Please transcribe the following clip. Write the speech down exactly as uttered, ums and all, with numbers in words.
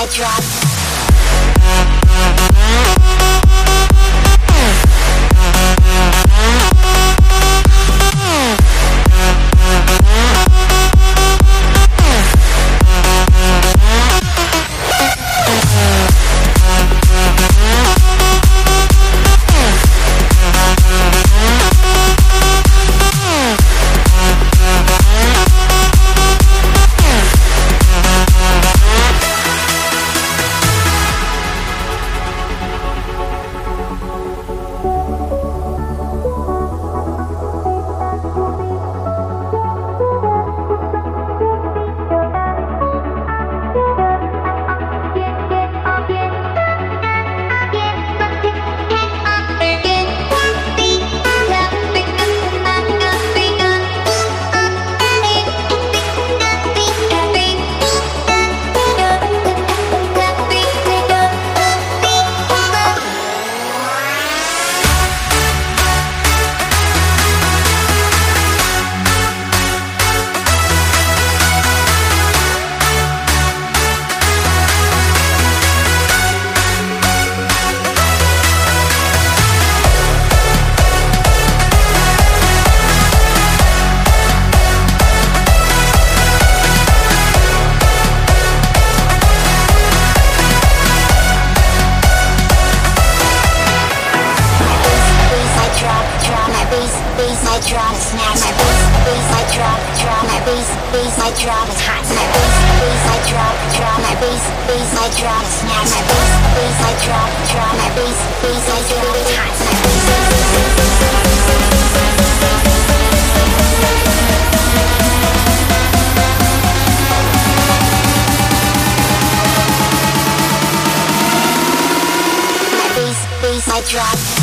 I drop. I drop, snap my bass, bass I drop, drop my bass, bass I drop, it's hot. My bass, bass I drop, drop my bass, bass I drop, snap my bass, bass I drop, drop my bass, bass I drop, it's hot. My bass, bass I drop.